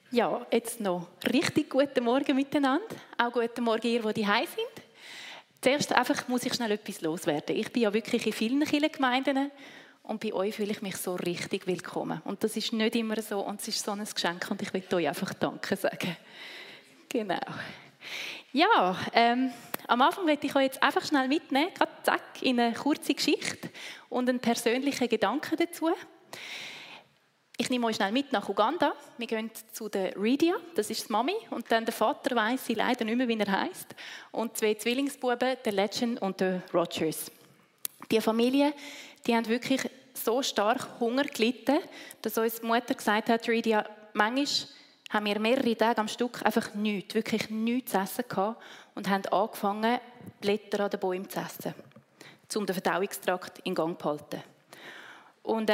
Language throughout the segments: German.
Ja, jetzt noch richtig guten Morgen miteinander. Auch guten Morgen ihr, die hier sind. Zuerst einfach muss ich schnell etwas loswerden. Ich bin ja wirklich in vielen Kirchengemeinden und bei euch fühle ich mich so richtig willkommen. Und das ist nicht immer so und es ist so ein Geschenk und ich will euch einfach Danke sagen. Genau. Ja, am Anfang möchte ich euch jetzt einfach schnell mitnehmen, gerade zack, in eine kurze Geschichte und einen persönlichen Gedanken dazu. Ich nehme euch schnell mit nach Uganda. Wir gehen zu der Ridia, das ist die Mami, und dann der Vater weiss sie leider nicht mehr, wie er heisst. Und 2 Zwillingsbuben, der Legend und der Rogers. Die Familie, die haben wirklich so stark Hunger gelitten, dass uns die Mutter gesagt hat, Ridia, manchmal haben wir mehrere Tage am Stück einfach nichts, wirklich nichts zu essen gehabt und haben angefangen, Blätter an den Bäumen zu essen, um den Verdauungstrakt in Gang zu halten. Und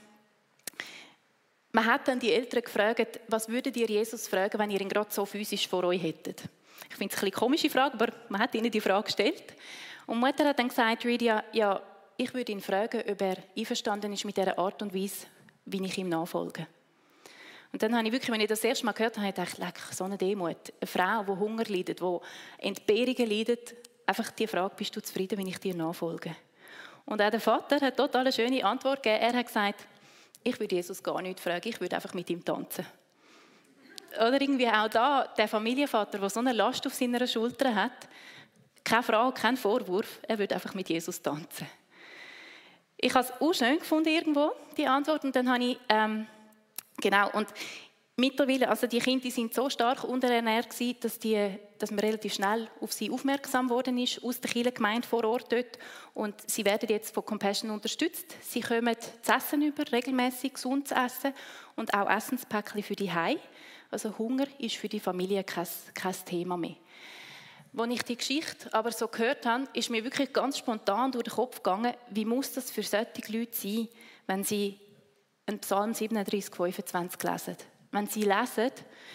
man hat dann die Eltern gefragt, was würdet ihr Jesus fragen, wenn ihr ihn gerade so physisch vor euch hättet? Ich finde es eine komische Frage, aber man hat ihnen die Frage gestellt. Und die Mutter hat dann gesagt, Ridia, ja, ich würde ihn fragen, ob er einverstanden ist mit dieser Art und Weise, wie ich ihm nachfolge. Und dann habe ich wirklich, wenn ich das erste Mal gehört habe, gedacht, leck, so eine Demut. Eine Frau, die Hunger leidet, die Entbehrungen leidet, einfach die Frage, bist du zufrieden, wenn ich dir nachfolge? Und auch der Vater hat total eine schöne Antwort gegeben. Er hat gesagt, ich würde Jesus gar nicht fragen, ich würde einfach mit ihm tanzen. Oder irgendwie auch da, der Familienvater, der so eine Last auf seiner Schulter hat, keine Frage, kein Vorwurf, er würde einfach mit Jesus tanzen. Ich habe es auch schön gefunden irgendwo, die Antwort, und dann habe ich, genau, und mittlerweile, also die Kinder die sind so stark unterernährt gewesen, dass man relativ schnell auf sie aufmerksam geworden ist, aus der Kirchengemeinde vor Ort dort. Und sie werden jetzt von Compassion unterstützt. Sie kommen zu essen über, regelmäßig gesund zu essen und auch Essenspäckchen für die Hause. Also Hunger ist für die Familie kein Thema mehr. Als ich die Geschichte aber so gehört habe, ist mir wirklich ganz spontan durch den Kopf gegangen, wie muss das für solche Leute sein, wenn sie einen Psalm 37, 25 lesen. Wenn sie lesen,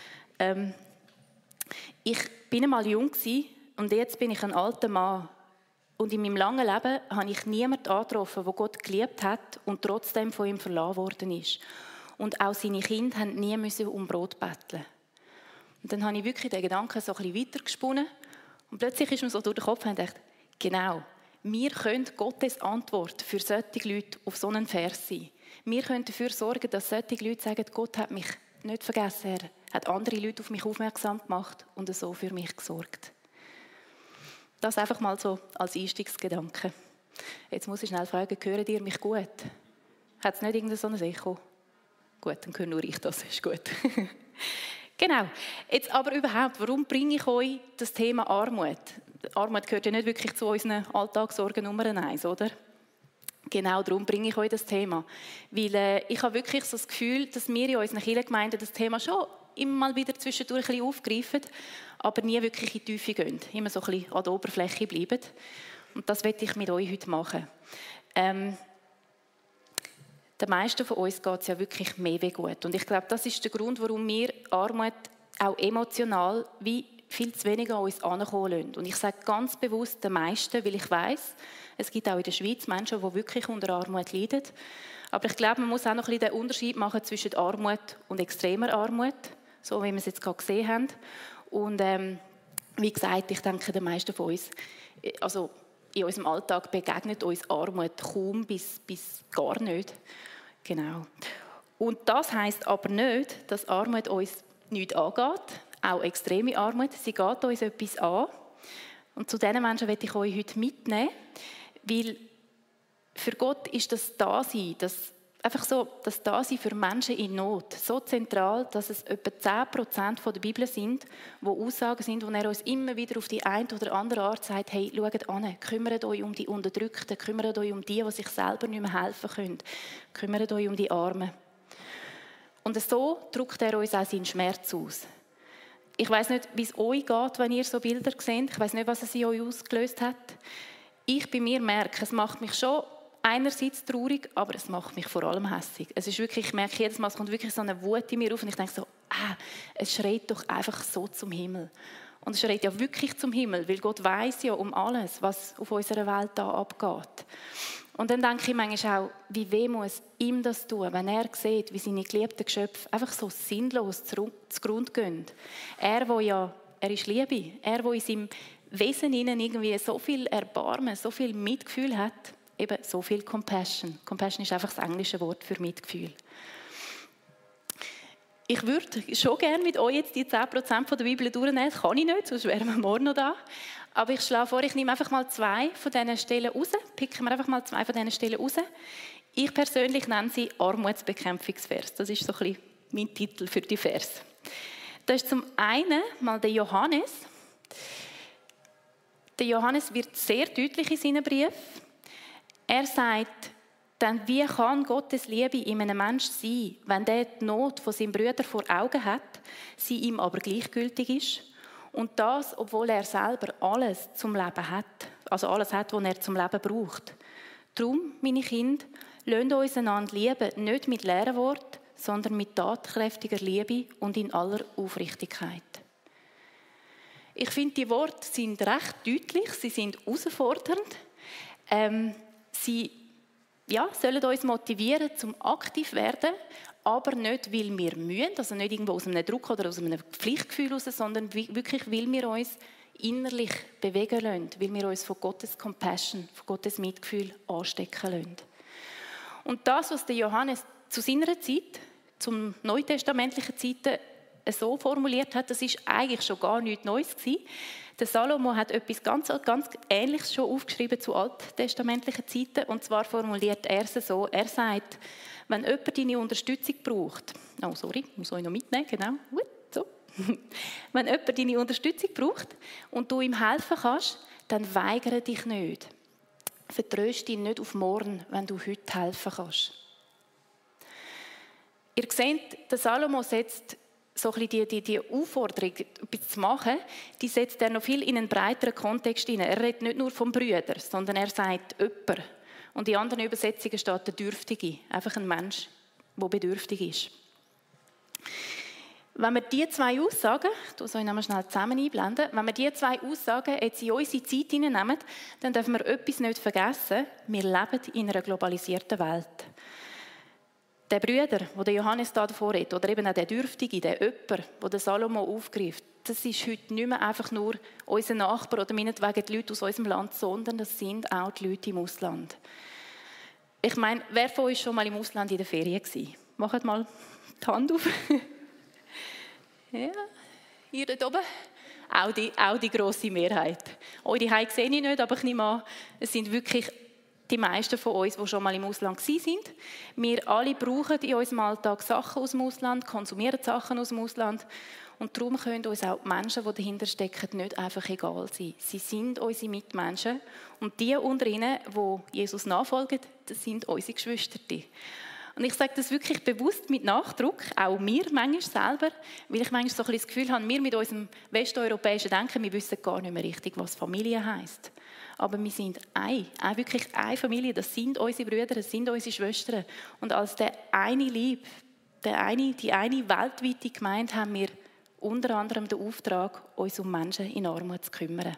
ich bin einmal jung gewesen, und jetzt bin ich ein alter Mann. Und in meinem langen Leben habe ich niemanden angetroffen, der Gott geliebt hat und trotzdem von ihm verlassen worden ist. Und auch seine Kinder mussten nie um Brot betteln. Und dann habe ich wirklich den Gedanken so ein bisschen weitergesponnen. Und plötzlich ist mir so durch den Kopf und dachte, genau, wir können Gottes Antwort für solche Leute auf so einen Vers sein. Wir können dafür sorgen, dass solche Leute sagen, Gott hat mich nicht vergessen, er hat andere Leute auf mich aufmerksam gemacht und so für mich gesorgt. Das einfach mal so als Einstiegsgedanke. Jetzt muss ich schnell fragen, hören ihr mich gut? Hat es nicht irgendein so ein Echo? Gut, dann höre nur ich das, ist gut. Genau. Jetzt aber überhaupt, warum bringe ich euch das Thema Armut? Armut gehört ja nicht wirklich zu unseren Alltagssorgen Nummer 1, oder? Genau darum bringe ich euch das Thema. Weil ich habe wirklich so das Gefühl, dass wir in unseren Kirchengemeinden das Thema schon immer mal wieder zwischendurch ein bisschen aufgreifen, aber nie wirklich in die Tiefe gehen. Immer so ein bisschen an der Oberfläche bleiben. Und das möchte ich mit euch heute machen. Den meisten von uns geht es ja wirklich mehr wie gut. Und ich glaube, das ist der Grund, warum wir Armut auch emotional wie viel zu wenig an uns herankommen lassen. Und ich sage ganz bewusst den meisten, weil ich weiss, es gibt auch in der Schweiz Menschen, die wirklich unter Armut leiden. Aber ich glaube, man muss auch noch ein bisschen den Unterschied machen zwischen Armut und extremer Armut, so wie wir es jetzt gerade gesehen haben. Und wie gesagt, ich denke, den meisten von uns, also in unserem Alltag begegnet uns Armut kaum bis gar nicht. Genau. Und das heisst aber nicht, dass Armut uns nichts angeht, auch extreme Armut, sie geht uns etwas an. Und zu diesen Menschen möchte ich euch heute mitnehmen, weil für Gott ist das Dasein, das Dasein für Menschen in Not so zentral, dass es etwa 10% der Bibel sind, wo Aussagen sind, wo er uns immer wieder auf die eine oder andere Art sagt, hey, schaut an, kümmert euch um die Unterdrückten, kümmert euch um die sich selber nicht mehr helfen können, kümmert euch um die Armen. Und so drückt er uns auch seinen Schmerz aus. Ich weiss nicht, wie es euch geht, wenn ihr so Bilder seht. Ich weiss nicht, was es in euch ausgelöst hat. Ich bei mir merke, es macht mich schon einerseits traurig, aber es macht mich vor allem hässig. Es ist wirklich, ich merke jedes Mal, es kommt wirklich so eine Wut in mir auf und ich denke so, es schreit doch einfach so zum Himmel. Und es schreit ja wirklich zum Himmel, weil Gott weiss ja um alles, was auf unserer Welt da abgeht. Und dann denke ich manchmal auch, wie weh muss ihm das tun, wenn er sieht, wie seine geliebten Geschöpfe einfach so sinnlos zugrunde gehen. Er ist Liebe. Er, der in seinem Wesen innen irgendwie so viel Erbarmen, so viel Mitgefühl hat, eben so viel Compassion. Compassion ist einfach das englische Wort für Mitgefühl. Ich würde schon gerne mit euch jetzt die 10% von der Bibel durchnehmen. Das kann ich nicht, sonst wären wir morgen noch da. Aber ich schlage vor, ich nehme einfach mal 2 von diesen Stellen raus. Picken wir einfach mal 2 von diesen Stellen raus. Ich persönlich nenne sie Armutsbekämpfungsvers. Das ist so ein bisschen mein Titel für die Vers. Das ist zum einen mal der Johannes. Der Johannes wird sehr deutlich in seinen Brief. Er sagt, denn wie kann Gottes Liebe in einem Menschen sein, wenn der die Not von seinem Bruder vor Augen hat, sie ihm aber gleichgültig ist? Und das, obwohl er selber alles zum Leben hat, also alles hat, was er zum Leben braucht. Darum, meine Kinder, lasst uns einander lieben, nicht mit leeren Worten, sondern mit tatkräftiger Liebe und in aller Aufrichtigkeit. Ich finde, die Worte sind recht deutlich, sie sind herausfordernd. Sie sollen uns motivieren, zum aktiv werden, aber nicht, weil wir müssen, also nicht irgendwo aus einem Druck oder aus einem Pflichtgefühl heraus, sondern wirklich, weil wir uns innerlich bewegen lassen, weil wir uns von Gottes Compassion, von Gottes Mitgefühl anstecken lassen. Und das, was der Johannes zu seiner Zeit, zum neutestamentlichen Zeiten, so formuliert hat, das ist eigentlich schon gar nichts Neues gewesen. Der Salomo hat etwas ganz Ähnliches schon aufgeschrieben zu alttestamentlichen Zeiten. Und zwar formuliert er es so, er sagt, wenn jemand deine Unterstützung braucht, muss ich noch mitnehmen, genau, so. Wenn jemand deine Unterstützung braucht und du ihm helfen kannst, dann weigere dich nicht. Vertröste ihn nicht auf morgen, wenn du heute helfen kannst. Ihr seht, der Salomo setzt so ein bisschen die Aufforderung, etwas zu machen, die setzt er noch viel in einen breiteren Kontext hinein. Er redet nicht nur vom Brüder, sondern er sagt jemand. Und in anderen Übersetzungen steht der Dürftige, einfach ein Mensch, der bedürftig ist. Wenn wir diese 2 Aussagen, ich soll ich schnell zusammen einblenden, wenn wir diese 2 Aussagen jetzt in unsere Zeit hineinnehmen, dann dürfen wir etwas nicht vergessen, wir leben in einer globalisierten Welt. Der Brüder, den Johannes da davor redet, oder eben auch der Dürftige, der Öpper, den der Salomo aufgreift, das ist heute nicht mehr einfach nur unser Nachbar oder meinetwegen die Leute aus unserem Land, sondern das sind auch die Leute im Ausland. Ich meine, wer von euch schon mal im Ausland in der Ferien war? Macht mal die Hand auf. Ja, ihr dort oben? Auch die grosse Mehrheit. Eure Heim sehe ich nicht, aber ich nehme an, es sind wirklich die meisten von uns, die schon mal im Ausland waren. Wir alle brauchen in unserem Alltag Sachen aus dem Ausland, konsumieren Sachen aus dem Ausland. Und darum können uns auch die Menschen, die dahinter stecken, nicht einfach egal sein. Sie sind unsere Mitmenschen. Und die unter ihnen, die Jesus nachfolgen, das sind unsere Geschwister. Und ich sage das wirklich bewusst mit Nachdruck, auch mir manchmal selber, weil ich manchmal so ein bisschen das Gefühl habe, wir mit unserem westeuropäischen Denken, wir wissen gar nicht mehr richtig, was Familie heisst. Aber wir sind wirklich eine Familie, das sind unsere Brüder, das sind unsere Schwestern. Und als der eine Lieb, die eine weltweite Gemeinde, haben wir unter anderem den Auftrag, uns um Menschen in Armut zu kümmern.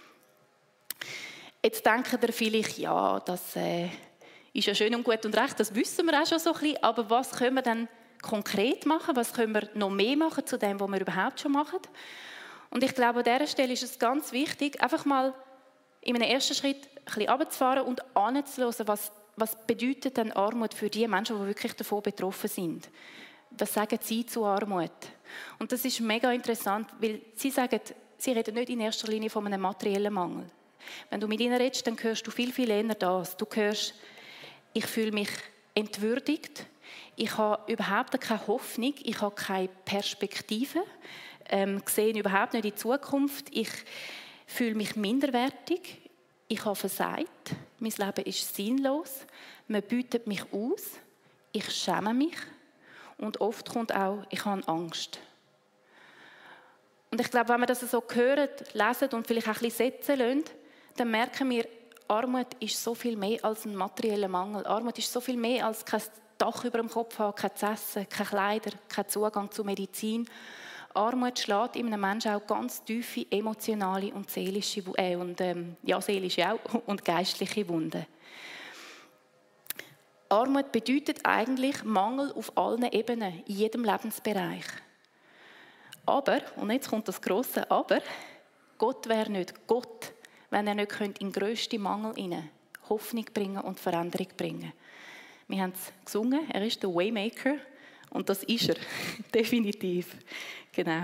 Jetzt denken ihr vielleicht, ja, das ist ja schön und gut und recht, das wissen wir auch schon so ein bisschen, aber was können wir denn konkret machen? Was können wir noch mehr machen zu dem, was wir überhaupt schon machen? Und ich glaube, an dieser Stelle ist es ganz wichtig, einfach mal in einem ersten Schritt ein bisschen runterzufahren und anzuhören, was bedeutet denn Armut für die Menschen, die wirklich davon betroffen sind. Was sagen sie zu Armut? Und das ist mega interessant, weil sie reden nicht in erster Linie von einem materiellen Mangel. Wenn du mit ihnen redest, dann hörst du viel, viel eher das. Du hörst, ich fühle mich entwürdigt, ich habe überhaupt keine Hoffnung, ich habe keine Perspektive, sehe überhaupt nicht in die Zukunft, ich fühle mich minderwertig, ich habe versagt, mein Leben ist sinnlos, man beutet mich aus, ich schäme mich und oft kommt auch, ich habe Angst. Und ich glaube, wenn wir das so hören, lesen und vielleicht auch ein bisschen setzen lassen, dann merken wir, Armut ist so viel mehr als ein materieller Mangel. Armut ist so viel mehr als kein Dach über dem Kopf haben, kein Essen, keine Kleider, kein Zugang zu Medizin. Armut schlägt in einem Menschen auch ganz tiefe emotionale und seelische, seelische auch, und geistliche Wunden. Armut bedeutet eigentlich Mangel auf allen Ebenen, in jedem Lebensbereich. Aber, und jetzt kommt das grosse Aber, Gott wäre nicht Gott, wenn er nicht in den grössten Mangel hinein Hoffnung bringen und Veränderung bringen. Wir haben es gesungen, er ist der Waymaker und das ist er, definitiv. Genau.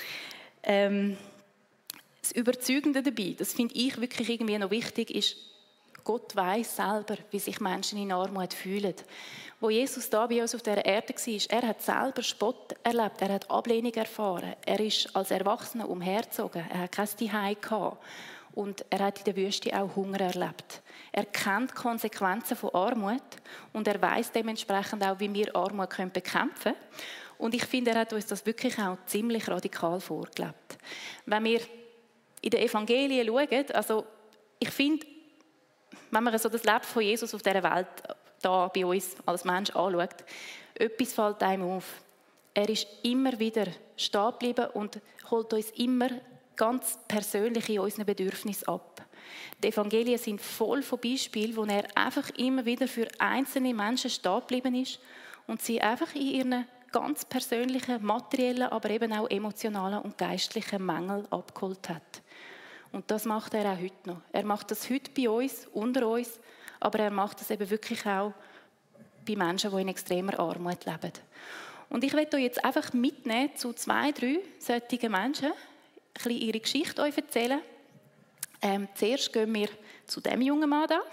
Das Überzeugende dabei, das finde ich wirklich irgendwie noch wichtig, ist, Gott weiss selber, wie sich Menschen in Armut fühlen. Wo Jesus da bei uns auf dieser Erde war, er hat selber Spott erlebt, er hat Ablehnung erfahren. Er ist als Erwachsener umhergezogen, er hat kein Zuhause gehabt. Und er hat in der Wüste auch Hunger erlebt. Er kennt die Konsequenzen von Armut und er weiss dementsprechend auch, wie wir Armut bekämpfen können. Und ich finde, er hat uns das wirklich auch ziemlich radikal vorgelebt. Wenn wir in den Evangelien schauen, also ich finde, wenn man so das Leben von Jesus auf dieser Welt da bei uns als Mensch anschaut, etwas fällt einem auf. Er ist immer wieder stehen geblieben und holt uns immer ganz persönlich in unseren Bedürfnissen ab. Die Evangelien sind voll von Beispielen, wo er einfach immer wieder für einzelne Menschen stehen geblieben ist und sie einfach in ihren ganz persönlichen, materiellen, aber eben auch emotionalen und geistlichen Mängel abgeholt hat. Und das macht er auch heute noch. Er macht das heute bei uns, unter uns, aber er macht das eben wirklich auch bei Menschen, die in extremer Armut leben. Und ich möchte euch jetzt einfach mitnehmen zu 2, 3 solchen Menschen, ein bisschen ihre Geschichte euch erzählen. Zuerst gehen wir zu dem jungen Mann da.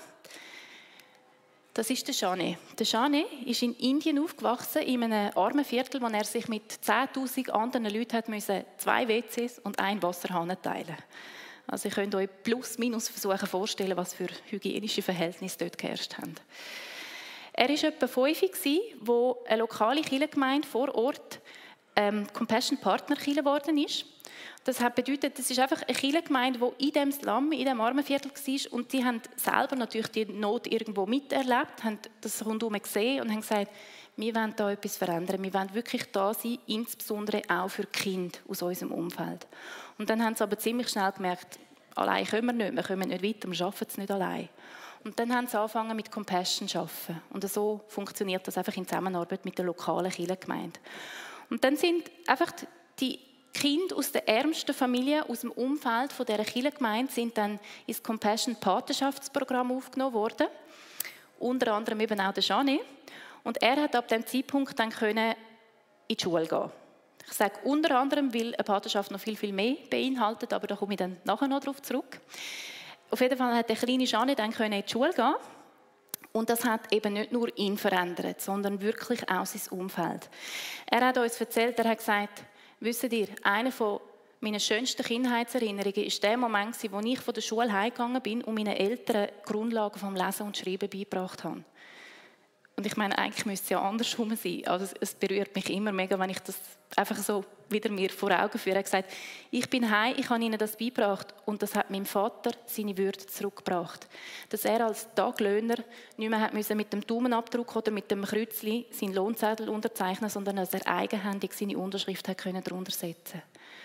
Das ist der Shane. Der Shane ist in Indien aufgewachsen, in einem armen Viertel, wo er sich mit 10'000 anderen Leuten hat müssen 2 WCs und 1 Wasserhahn teilen. Also ihr könnt euch plus minus versuchen vorstellen, was für hygienische Verhältnisse dort geherrscht haben. Er war etwa 5, wo eine lokale Kirchengemeinde vor Ort Compassion Partner Kirche geworden ist. Das hat bedeutet, das ist einfach eine Kirchengemeinde, die in diesem Slum, in diesem Armenviertel war. Und die haben selber natürlich die Not irgendwo miterlebt, haben das rundherum gesehen und haben gesagt, wir wollen da etwas verändern. Wir wollen wirklich da sein, insbesondere auch für Kinder aus unserem Umfeld. Und dann haben sie aber ziemlich schnell gemerkt, allein können wir kommen nicht weiter, wir schaffen es nicht allein. Und dann haben sie angefangen mit Compassion zu arbeiten. Und so funktioniert das einfach in Zusammenarbeit mit der lokalen Kirchengemeinde. Und dann sind einfach die Kinder aus der ärmsten Familie, aus dem Umfeld von dieser Kirchengemeinde, sind dann ins Compassion-Patenschaftsprogramm aufgenommen worden. Unter anderem eben auch der Shane. Und er hat ab diesem Zeitpunkt dann in die Schule gehen. Ich sage unter anderem, weil eine Patenschaft noch viel, viel mehr beinhaltet, aber da komme ich dann nachher noch darauf zurück. Auf jeden Fall hat der kleine Shane dann in die Schule gehen. Und das hat eben nicht nur ihn verändert, sondern wirklich auch sein Umfeld. Er hat uns erzählt, er hat gesagt, wisst ihr, eine von meinen schönsten Kindheitserinnerungen war der Moment, wo ich von der Schule heimgegangen bin und meinen Eltern Grundlagen vom Lesen und Schreiben beigebracht habe. Und ich meine, eigentlich müsste es ja andersrum sein. Also es berührt mich immer mega, wenn ich das einfach so wieder mir vor Augen führe. Er hat gesagt, ich bin heim, ich habe ihnen das beigebracht und das hat meinem Vater seine Würde zurückgebracht. Dass er als Taglöhner nicht mehr mit dem Daumenabdruck oder mit dem Kreuzchen seinen Lohnzettel unterzeichnen, sondern dass er eigenhändig seine Unterschrift hat darunter setzen.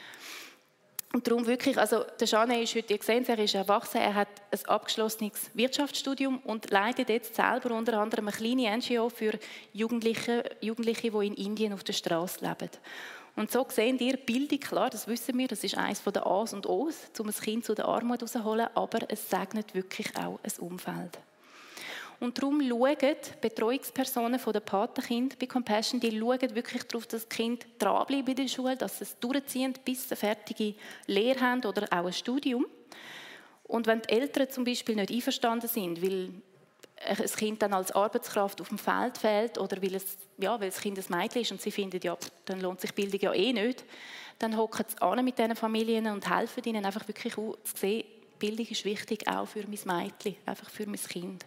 Und darum wirklich, also der Shane ist heute, ihr seht, er ist erwachsen, er hat ein abgeschlossenes Wirtschaftsstudium und leitet jetzt selber unter anderem eine kleine NGO für Jugendliche, die in Indien auf der Straße leben. Und so sehen ihr, Bildung, klar, das wissen wir, das ist eines der A's und O's, um ein Kind zu der Armut rauszuholen, aber es segnet wirklich auch ein Umfeld. Und darum schauen Betreuungspersonen von der Patenkind bei Compassion, die schauen wirklich darauf, dass das Kind dranbleibt in der Schule, dass sie es durchziehen, bis sie eine fertige Lehre haben oder auch ein Studium. Und wenn die Eltern zum Beispiel nicht einverstanden sind, weil ein Kind dann als Arbeitskraft auf dem Feld fehlt oder weil das Kind ein Mädchen ist und sie finden, ja, dann lohnt sich Bildung ja eh nicht, dann hocken sie an mit diesen Familien und helfen ihnen einfach wirklich zu sehen, Bildung ist wichtig, auch für mein Mädchen, einfach für mein Kind.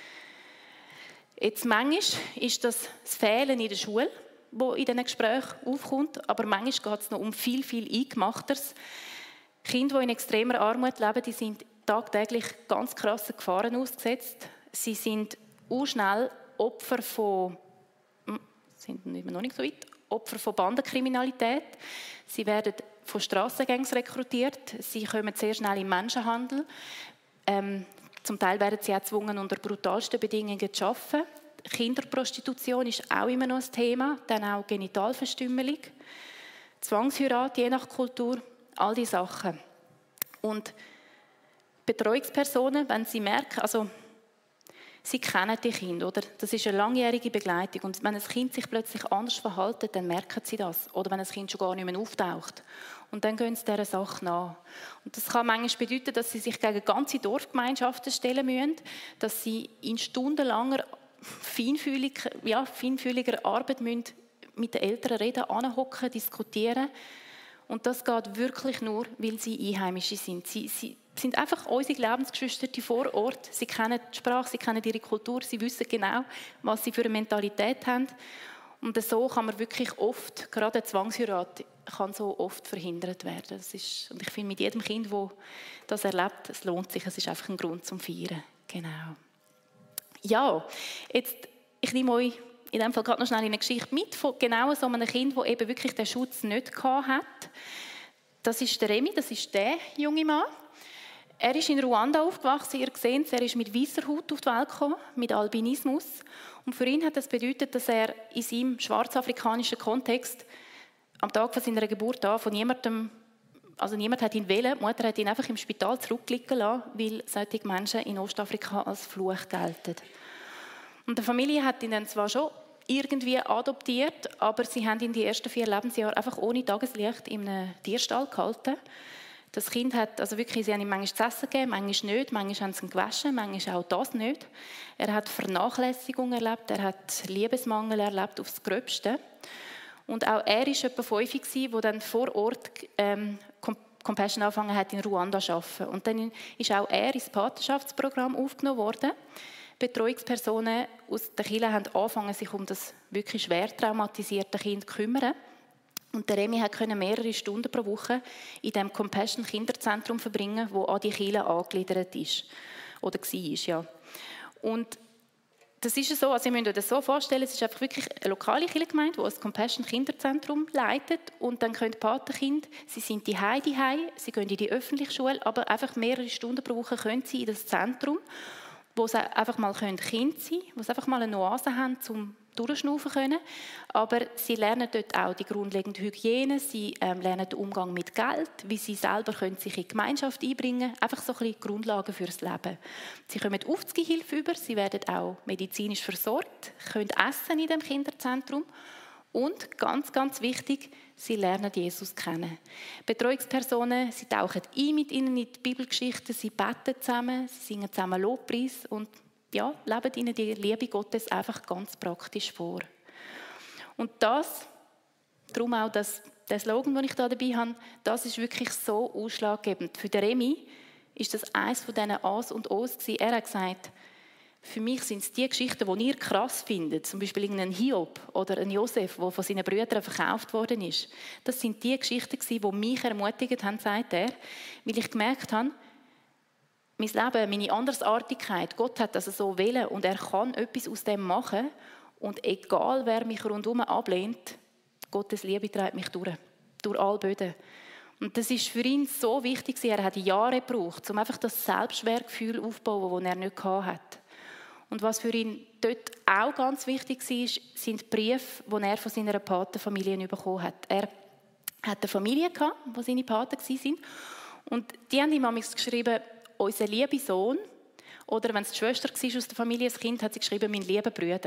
Jetzt manchmal ist das Fehlen in der Schule, das in diesen Gesprächen aufkommt, aber manchmal geht es noch um viel, viel Eingemachteres. Kinder, die in extremer Armut leben, die sind tagtäglich ganz krassen Gefahren ausgesetzt. Sie sind schnell Opfer von Bandenkriminalität. Sie werden von Strassengangs rekrutiert. Sie kommen sehr schnell in Menschenhandel. Zum Teil werden sie auch gezwungen, unter brutalsten Bedingungen zu arbeiten. Kinderprostitution ist auch immer noch ein Thema, dann auch Genitalverstümmelung, Zwangsheirat, je nach Kultur, all diese Sachen. Und Betreuungspersonen, wenn sie merken, also sie kennen die Kinder, oder? Das ist eine langjährige Begleitung. Und wenn ein Kind sich plötzlich anders verhält, dann merken sie das. Oder wenn ein Kind schon gar nicht mehr auftaucht. Und dann gehen sie dieser Sache nach. Und das kann manchmal bedeuten, dass sie sich gegen ganze Dorfgemeinschaften stellen müssen, dass sie in stundenlanger feinfühliger Arbeit müssen mit den Eltern reden, anhocken, diskutieren. Und das geht wirklich nur, weil sie Einheimische sind. Sie sind einfach unsere Lebensgeschwister vor Ort. Sie kennen die Sprache, sie kennen ihre Kultur, sie wissen genau, was sie für eine Mentalität haben. Und so kann man wirklich oft, gerade eine Zwangsheirat, kann so oft verhindert werden. Und ich finde, mit jedem Kind, das das erlebt, es lohnt sich. Es ist einfach ein Grund zum Feiern. Genau. Ja, jetzt, ich nehme euch in diesem Fall gerade noch schnell eine Geschichte mit von genau so einem Kind, das eben wirklich den Schutz nicht hatte. Das ist der Remi, das ist der junge Mann. Er ist in Ruanda aufgewachsen, ihr seht es, er ist mit weißer Haut auf die Welt gekommen, mit Albinismus. Und für ihn hat das bedeutet, dass er in seinem schwarzafrikanischen Kontext am Tag von seiner Geburt an von niemandem, also niemand hat ihn wählen, die Mutter hat ihn einfach im Spital zurückliegen lassen, weil solche Menschen in Ostafrika als Fluch gelten. Und die Familie hat ihn dann zwar schon irgendwie adoptiert, aber sie haben ihn die ersten 4 Lebensjahre einfach ohne Tageslicht in einem Tierstall gehalten. Das Kind hat, also wirklich, sie haben ihm manchmal zu essen gegeben, manchmal nicht, manchmal haben sie ihn gewaschen, manchmal auch das nicht. Er hat Vernachlässigung erlebt, er hat Liebesmangel erlebt aufs Gröbste. Und auch er war etwa 5, der dann vor Ort Compassion angefangen hat, in Ruanda zu arbeiten. Und dann ist auch er ins Patenschaftsprogramm aufgenommen worden. Betreuungspersonen aus der Kirche haben angefangen, sich um das wirklich schwer traumatisierte Kind zu kümmern. Und der Remi konnte mehrere Stunden pro Woche in dem Compassion Kinderzentrum verbringen, wo an die Kirche angegliedert ist. Oder war, ja. Und das ist so, also ihr müsst euch das so vorstellen, es ist einfach wirklich eine lokale Kirchengemeinde, die ein Compassion Kinderzentrum leitet. Und dann können Patenkinder, sie sind die sie gehen in die öffentliche Schule, aber einfach mehrere Stunden pro Woche können sie in das Zentrum, wo sie einfach mal Kind sein können, wo sie einfach mal eine Oase haben, um durchschnaufen können. Aber sie lernen dort auch die grundlegende Hygiene, sie lernen den Umgang mit Geld, wie sie selber können sich in die Gemeinschaft einbringen können. Einfach so ein bisschen Grundlagen fürs Leben. Sie kommen Aufzugehilfe über, sie werden auch medizinisch versorgt, können essen in dem Kinderzentrum. Und ganz, ganz wichtig, sie lernen Jesus kennen. Betreuungspersonen, sie tauchen ein mit ihnen in die Bibelgeschichten, sie beten zusammen, sie singen zusammen Lobpreis und ja, leben ihnen die Liebe Gottes einfach ganz praktisch vor. Und das, darum auch der Slogan, den ich da dabei habe, das ist wirklich so ausschlaggebend. Für den Remi ist das eines von diesen A's und O's gewesen. Er hat gesagt, für mich sind es die Geschichten, die ihr krass findet, zum Beispiel einen Hiob oder einen Josef, der von seinen Brüdern verkauft worden ist. Das sind die Geschichten, die mich ermutigt haben, sagt er, weil ich gemerkt habe, mein Leben, meine Andersartigkeit, Gott hat das so wählen und er kann etwas aus dem machen. Und egal, wer mich rundherum ablehnt, Gottes Liebe treibt mich durch alle Böden. Und das ist für ihn so wichtig. Er hat Jahre gebraucht, um einfach das Selbstwertgefühl aufzubauen, das er nicht hatte. Und was für ihn dort auch ganz wichtig war, sind die Briefe, die er von seiner Patenfamilie bekommen hat. Er hatte eine Familie, die seine Paten waren. Und die haben ihm manchmal geschrieben, unser lieber Sohn, oder wenn es die Schwester war aus der Familie, das Kind, hat sie geschrieben, mein lieber Bruder.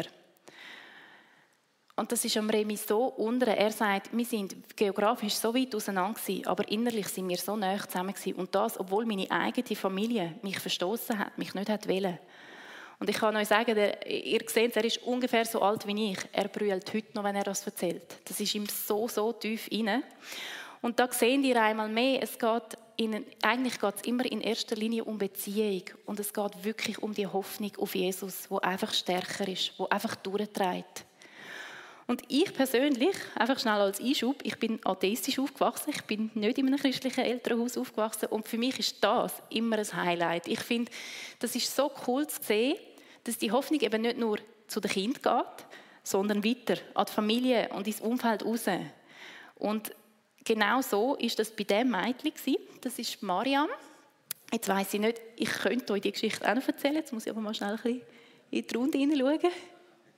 Und das ist am Remi so unten. Er sagt, wir sind geografisch so weit auseinander gewesen, aber innerlich sind wir so nah zusammen gewesen. Und das, obwohl meine eigene Familie mich verstoßen hat, mich nicht wollte. Und ich kann euch sagen, ihr seht, er ist ungefähr so alt wie ich. Er brüllt heute noch, wenn er das erzählt. Das ist ihm so, so tief rein. Und da seht ihr einmal mehr, eigentlich geht es immer in erster Linie um Beziehung. Und es geht wirklich um die Hoffnung auf Jesus, die einfach stärker ist, die einfach durchträgt. Und ich persönlich, einfach schnell als Einschub, ich bin atheistisch aufgewachsen, ich bin nicht in einem christlichen Elternhaus aufgewachsen und für mich ist das immer ein Highlight. Ich finde, das ist so cool zu sehen, dass die Hoffnung eben nicht nur zu den Kindern geht, sondern weiter an die Familie und ins Umfeld raus. Und genau so war das bei diesem Mädchen. Das ist Mariam. Jetzt weiss ich nicht, ich könnte euch die Geschichte auch noch erzählen. Jetzt muss ich aber mal schnell ein bisschen in die Runde hineinschauen.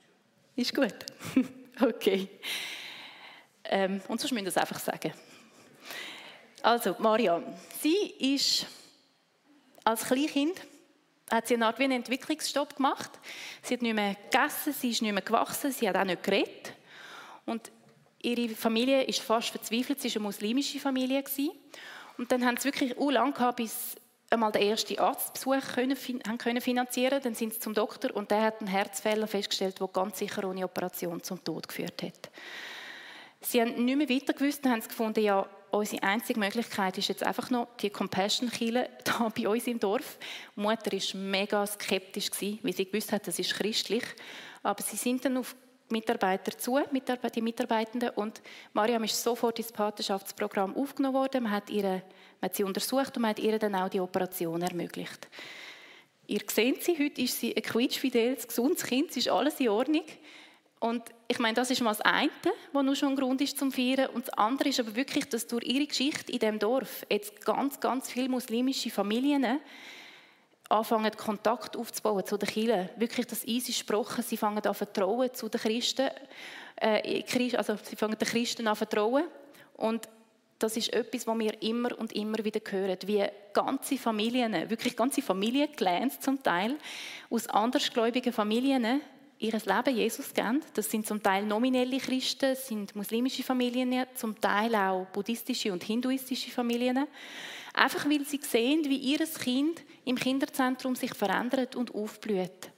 Ist gut? Okay. Und sonst müsst ihr es einfach sagen. Also, Maria, sie ist als Kleinkind, hat sie eine Art wie einen Entwicklungsstopp gemacht. Sie hat nicht mehr gegessen, sie ist nicht mehr gewachsen, sie hat auch nicht geredet. Und ihre Familie ist fast verzweifelt, sie war eine muslimische Familie. Und dann haben sie wirklich lange gehabt, bis einmal den ersten Arztbesuch können finanzieren. Dann sind sie zum Doktor und der hat einen Herzfehler festgestellt, der ganz sicher ohne Operation zum Tod geführt hat. Sie haben nicht mehr weiter gewusst, dann haben sie gefunden, ja, unsere einzige Möglichkeit ist jetzt einfach noch die Compassion-Kirche hier bei uns im Dorf. Die Mutter war mega skeptisch, weil sie gewusst hat, das ist christlich. Aber sie sind dann auf die Mitarbeiter zu, die Mitarbeitenden, und Mariam ist sofort ins Patenschaftsprogramm aufgenommen worden. Man hat sie untersucht und man hat ihr dann auch die Operation ermöglicht. Ihr seht sie, heute ist sie ein quietschfideles, gesundes Kind, es ist alles in Ordnung. Und ich meine, das ist mal das eine, was nur schon ein Grund ist zum Feiern. Und das andere ist aber wirklich, dass durch ihre Geschichte in diesem Dorf jetzt ganz, ganz viele muslimische Familien anfangen, Kontakt aufzubauen zu den Kirchen. Wirklich das Eis ist gesprochen, sie fangen an vertrauen zu den Christen. Also sie fangen den Christen an vertrauen. Und das ist etwas, was wir immer und immer wieder hören, wie ganze Familien, wirklich ganze Familienclans zum Teil, aus andersgläubigen Familien ihr Leben Jesus geben. Das sind zum Teil nominelle Christen, sind muslimische Familien, zum Teil auch buddhistische und hinduistische Familien. Einfach weil sie sehen, wie ihr Kind im Kinderzentrum sich verändert und aufblüht.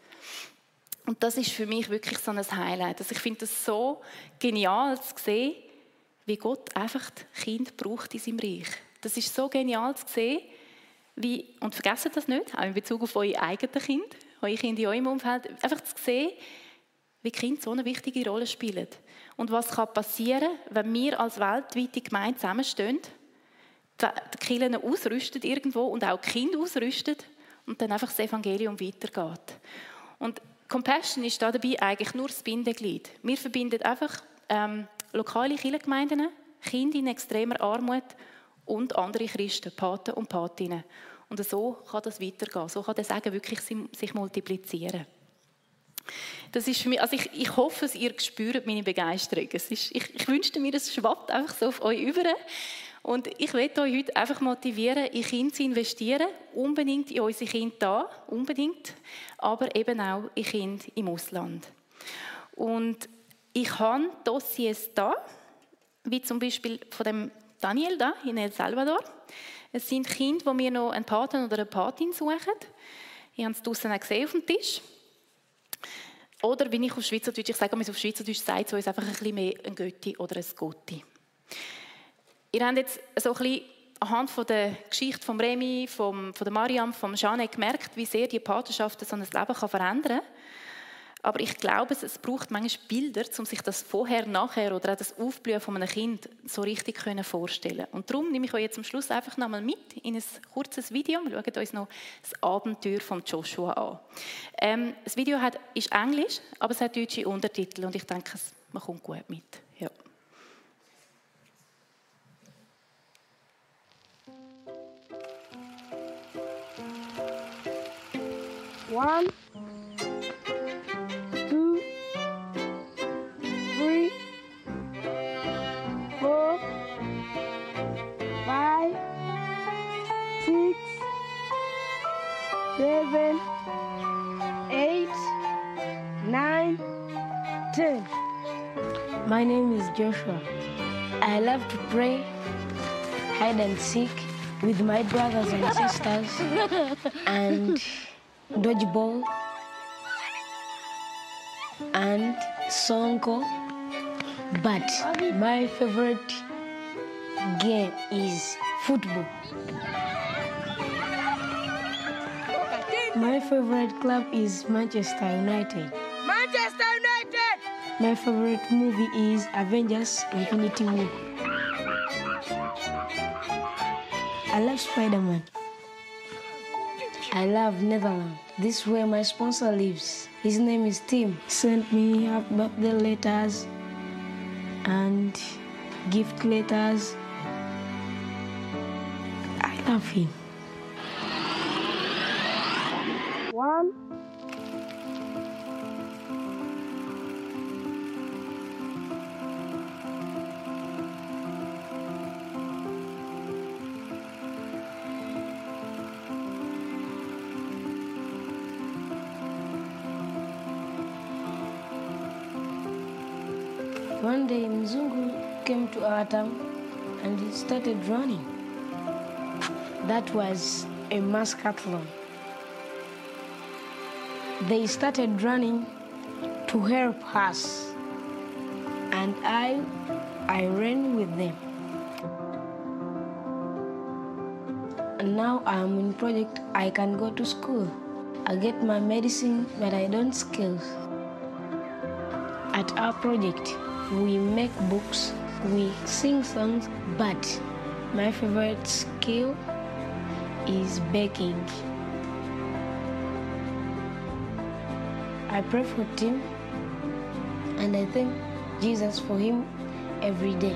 Und das ist für mich wirklich so ein Highlight. Also ich finde es so genial zu sehen, wie Gott einfach die Kinder braucht in seinem Reich. Das ist so genial zu sehen, und vergessen das nicht, auch in Bezug auf eure eigenen Kinder, eure Kinder in eurem Umfeld, einfach zu sehen, wie Kinder so eine wichtige Rolle spielen. Und was kann passieren, wenn wir als weltweite Gemeinde zusammenstehen, die Kirchen ausrüsten irgendwo und auch die Kinder ausrüsten und dann einfach das Evangelium weitergeht. Und Compassion ist dabei eigentlich nur das Bindeglied. Wir verbinden einfach lokale Kirchengemeinden, Kinder in extremer Armut und andere Christen, Paten und Patinnen. Und so kann das weitergehen. So kann der Segen wirklich sich multiplizieren. Das ist für mich, also ich hoffe, ihr spürt meine Begeisterung. Ich wünschte mir, es schwappt einfach so auf euch über. Und ich möchte euch heute einfach motivieren, in Kinder zu investieren. Unbedingt in unsere Kinder da, unbedingt. Aber eben auch in Kinder im Ausland. Und ich habe Dossiers da, wie zum Beispiel von dem Daniel da in El Salvador. Es sind Kinder, die mir noch einen Paten oder eine Patin suchen. Ich habe es draussen auch gesehen auf dem Tisch. Oder wie ich auf Schweizerdeutsch, ich sage auf Schweizerdeutsch, sagt es uns einfach ein bisschen mehr ein Götti oder ein Gotti. Ihr habt jetzt so ein bisschen anhand von der Geschichte von Remi, von der Mariam, von Jeanne gemerkt, wie sehr die Patenschaft so ein Leben verändern kann. Aber ich glaube, es braucht manchmal Bilder, um sich das vorher, nachher oder auch das Aufblühen von einem Kind so richtig vorstellen. Und darum nehme ich euch jetzt am Schluss einfach noch mal mit in ein kurzes Video. Wir schauen uns noch das Abenteuer von Joshua an. Das Video ist Englisch, aber es hat deutsche Untertitel und ich denke, man kommt gut mit. Ja. One, two, three, 4, 5, 6, 7, 8, 9, 10. My name is Joshua. I love to play hide and seek with my brothers and sisters and dodgeball and sonko, but my favorite game is football. My favorite club is Manchester United. Manchester United! My favorite movie is Avengers Infinity War. I love Spider-Man. I love Netherlands. This is where my sponsor lives. His name is Tim. Sent me happy birthday letters and gift letters. I love him. 1, One day, Mzungu came to our town and he started running. That was a mascathlon. They started running to help us, and I ran with them. And now I'm in project. I can go to school. I get my medicine, but I don't skills. At our project, we make books, we sing songs, but my favorite skill is baking. I pray for Tim, and I thank Jesus for him every day.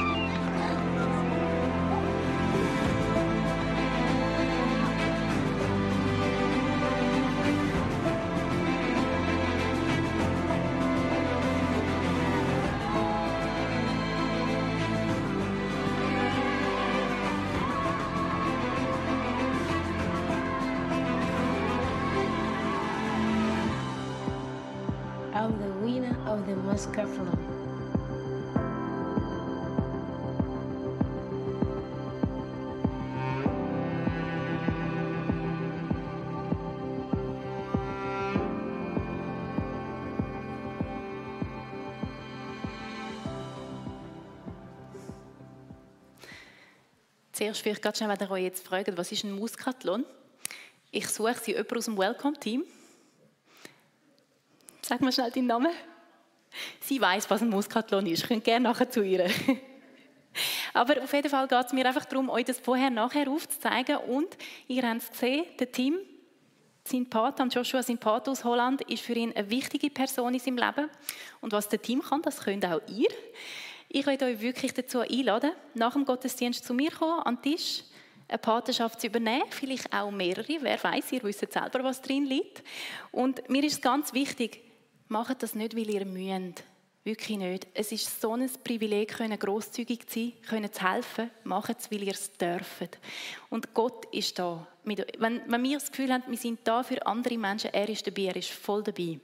I'm the winner of the mascathlon. Zuerst vielleicht ganz schnell, wenn ihr euch jetzt fragt, was ist ein Muskathlon? Ich suche sie jemanden aus dem Welcome-Team. Sag mal schnell deinen Namen. Sie weiss, was ein Muskathlon ist. Ich könnt gerne nachher zu ihr. Aber auf jeden Fall geht es mir einfach darum, euch das vorher-nachher aufzuzeigen. Und ihr habt es gesehen, der Tim, sein Pate, Joshua, sein Pate aus Holland, ist für ihn eine wichtige Person in seinem Leben. Und was der Tim kann, das könnt auch ihr. Ich möchte euch wirklich dazu einladen, nach dem Gottesdienst zu mir kommen, an den Tisch, eine Patenschaft zu übernehmen, vielleicht auch mehrere, wer weiß, ihr wisst selber, was drin liegt. Und mir ist es ganz wichtig, macht das nicht, weil ihr müsst. Wirklich nicht. Es ist so ein Privileg, grosszügig zu sein, zu helfen. Macht es, weil ihr es dürft. Und Gott ist da. Wenn wir das Gefühl haben, wir sind da für andere Menschen, er ist dabei, er ist voll dabei.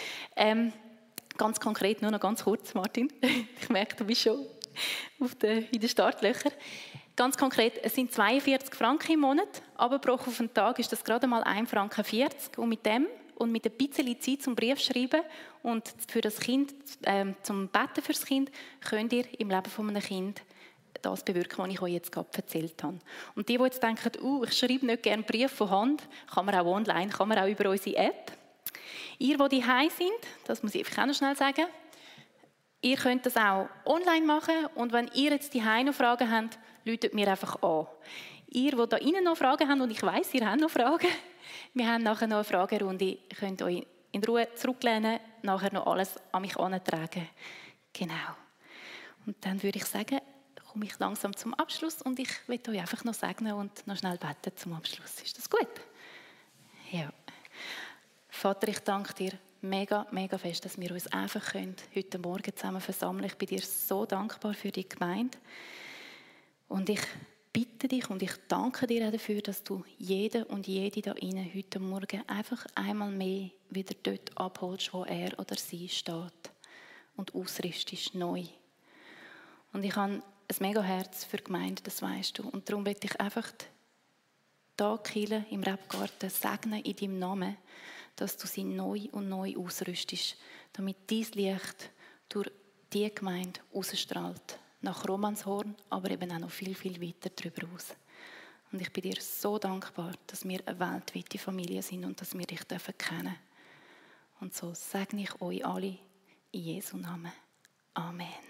Ganz konkret, nur noch ganz kurz, Martin. Ich merke, du bist schon in den Startlöchern. Ganz konkret, es sind 42 Franken im Monat, aber pro auf den Tag ist das gerade mal 1,40 Franken. Und mit dem und mit ein bisschen Zeit zum Brief schreiben und für das Kind, zum Beten fürs Kind, könnt ihr im Leben von einem Kind das bewirken, was ich euch jetzt gerade erzählt habe. Und die jetzt denken, ich schreibe nicht gerne Briefe von Hand, kann man auch online, kann man auch über unsere App. Ihr, die daheim sind, das muss ich einfach auch noch schnell sagen, ihr könnt das auch online machen und wenn ihr jetzt daheim noch Fragen habt, ruft mir einfach an. Ihr, die da innen noch Fragen habt, und ich weiss, ihr habt noch Fragen, wir haben nachher noch eine Fragerunde, ihr könnt euch in Ruhe zurücklehnen, nachher noch alles an mich herantragen. Genau. Und dann würde ich sagen, komme ich langsam zum Abschluss und ich möchte euch einfach noch segnen und noch schnell beten zum Abschluss. Ist das gut? Ja. Vater, ich danke dir mega, mega fest, dass wir uns einfach heute Morgen zusammen versammeln. Ich bin dir so dankbar für die Gemeinde. Und ich bitte dich und ich danke dir auch dafür, dass du jeden und jede da innen heute Morgen einfach einmal mehr wieder dort abholst, wo er oder sie steht und ausrüstest neu. Und ich habe ein mega Herz für die Gemeinde, das weißt du. Und darum möchte ich einfach da Kirche im Rebgarten segnen in deinem Namen, dass du sie neu und neu ausrüstest, damit dein Licht durch die Gemeinde ausstrahlt. Nach Romanshorn, aber eben auch noch viel, viel weiter darüber aus. Und ich bin dir so dankbar, dass wir eine weltweite Familie sind und dass wir dich kennen dürfen. Und so segne ich euch alle in Jesu Namen. Amen.